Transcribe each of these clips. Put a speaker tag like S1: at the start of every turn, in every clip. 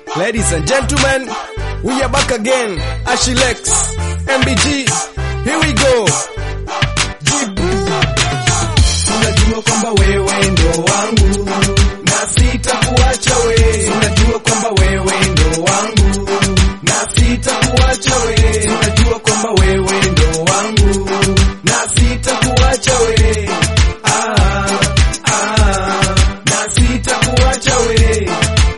S1: Ladies and gentlemen, we are back again. Ashilex, MBG, here we go.
S2: Unajua kwamba wewe ndo wangu na sitakuacha wewe. Unajua kwamba wewe ndo wangu na sitakuacha wewe. Unajua kwamba wewe ndo wangu na sitakuacha wewe. Na sitakuacha wewe.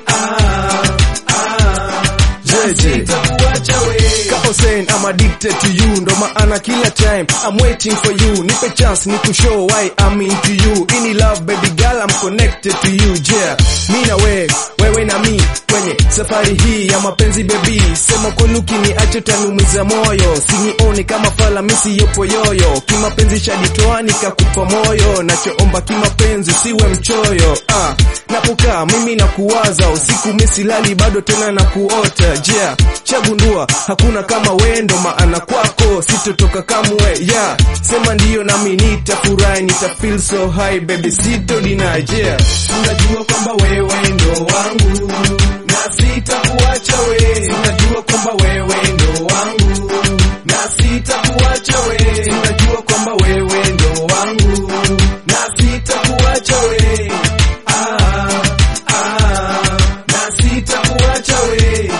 S2: Sitakuacha wewe.
S1: Saying I'm addicted to you, ndo maana kila time I'm waiting for you. Nipe chance ni kushow why I'm into you. Ini love baby girl, I'm connected to you. Yeah, mi na wewe na mi kwenye safari hii ya mapenzi baby. Sema koluki ni acho tanumiza moyo. Sinioni kama fala misi yopo yoyo. Kimapenzi shaditoa nikakupa moyo. Nachoomba kimapenzi siwe mchoyo. Napokaa mimi na kuwaza usiku misi lali bado tena na kuota. Yeah, chagundua hakuna kama wendo maana kwako sitotoka kamwe. Yeah, sema ndiyo nami nitafurahi, nitafeel so high baby sito deny. Yeah,
S2: unajua kwamba wewe ndo wangu na sitakuacha wewe. Unajua kwamba wewe ndo wangu na sitakuacha wewe. Unajua kwamba wewe ndo wangu na sitakuacha wewe. Na sitakuacha wewe.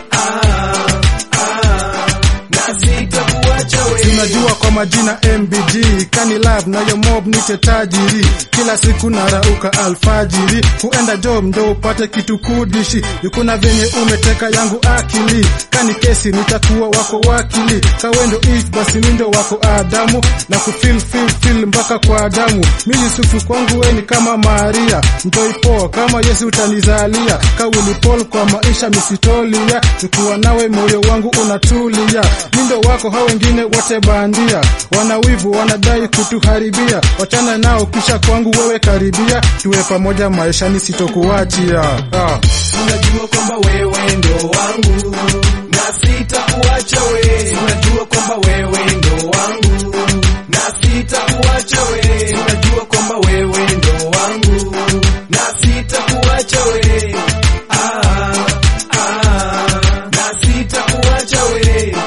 S3: Unajua kwa majina MBG, kani love na yo mob nite tajiri. Kila siku narauka alfajiri, kuenda job ndo upate kitu kudishi. Yukuna venye umeteka yangu akili, kani kesi nitakuwa wako wakili. Kawendo eat basi mindo wako Adamu, na kufeel mpaka kwa damu. Mimi sufu kwangu weni kama Maria, mtoipo kama Yesu utanizalia. Kawili Paul kwa maisha misitolia, tukuwa nawe moyo wangu unatulia. Mindo wako hao wengine wote bandia, wanawivu wanadai kutuharibia. Wachana nao kisha kwangu wewe karibia, tuwe pamoja maishani sitokuachia.
S2: Unajua kwamba wewe ndo wangu na sitakuacha wewe. Unajua kwamba wewe ndo wangu na sitakuacha wewe. Unajua kwamba wewe ndo wangu na sitakuacha wewe. Na sitakuacha wewe.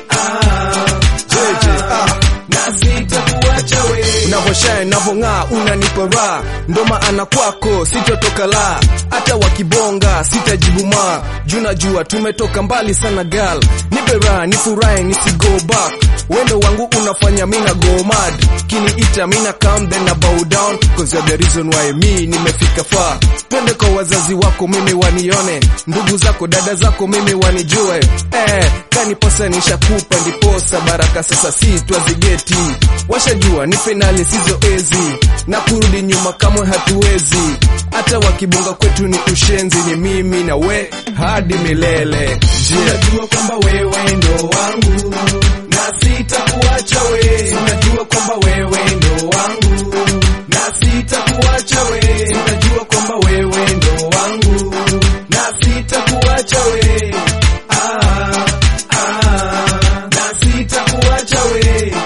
S1: Unavoshine navong'aa unanipa raha, ndo maana kwako sitotoka la. Hata wakibonga sitajibu ma, junajua tumetoka mbali sana girl. Nipe raha nifurahi nisigo back, wendo wangu unafanya mina go mad. Kiniita mina come then I bow down, cause you're the reason why me nimefika far. Twende kwa wazazi wako mimi wanione, ndugu zako dada zako mimi wanijue. Kaniposa nishakupa ndiposa baraka sasa si twazigeti. Washajua ni finali sizo ezi, na kurudi nyuma kamwe hatuwezi. Hata wakibonga kwetu ni ushenzi, ni mimi na we hadi milele.
S2: Unajua kwamba wewe ndo wangu na sitakuacha wewe. Unajua kwamba wewe ndo wangu na sitakuacha wewe. Unajua kwamba wewe ndo wangu na sitakuacha wewe. Na sitakuacha wewe.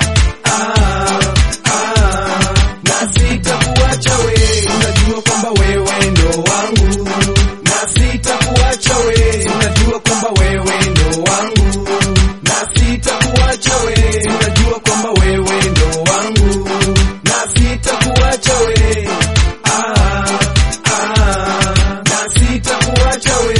S2: Na sitakuacha wewe. Unajua kwamba wewe ndo wangu na sitakuacha wewe. Unajua kwamba wewe ndo wangu na sitakuacha wewe. Unajua kwamba wewe ndo wangu na sitakuacha wewe. Na sitakuacha wewe.